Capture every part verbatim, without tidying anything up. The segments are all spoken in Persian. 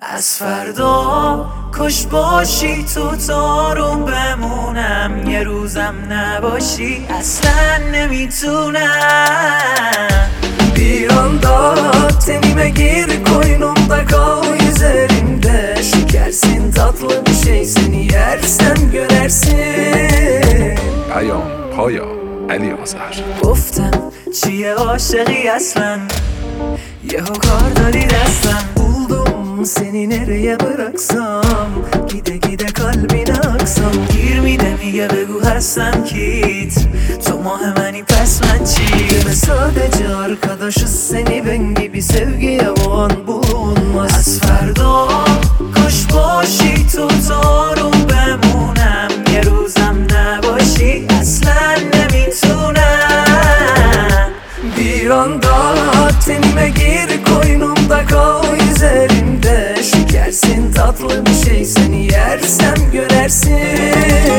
از فردا کش باشی تو تارون بمونم، یه روزم نباشی اصلا nemitunam. Bir anda tenime gir koynumda kal üzerimde. Şekersin tatlı bir şey, seni yersem gönersin. پیام پایا علی آذر. گفتم چیه عاشقی اصلا، یهو کار داری دستم. Buldum seni nereye bıraksam, gide gide kalbine aksam. گیر میده میگه بگو هستم کیت، تو ماه منی پس من چی؟ Deme sadece arkadaşız, seni ben gibi sevgiye boğan bulunmaz. از فردا کش باشی تو تارون بمونم، یه روزم نباشی اصلا nemitunam. Bir anda tenime gir koynumda kal üzerimde. Şekersin tatlı bir şey, seni yersem gönersin.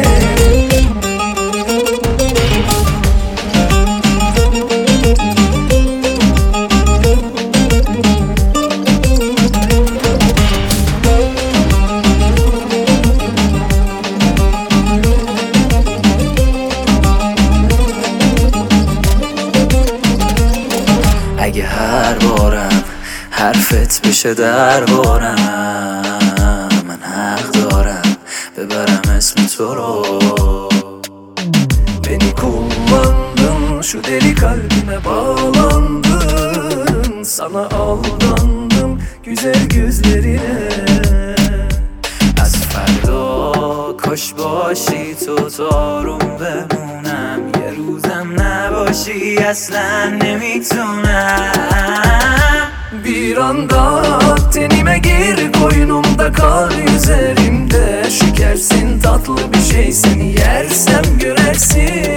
اگه هر بارم حرفت بشه در بارم، من حق دارم ببرم اسم تو رو. Beni kullandın, şu deli kalbime bağlandın. Sana aldandım güzel gözlerine. از فردا کش باشی تو تارون بمونم، یه روزم نباشی اصلا nemitunam. Bir anda tenime gir koynumda kal üzerimde. Şekersin tatlı bir şey, seni yersem gönersin.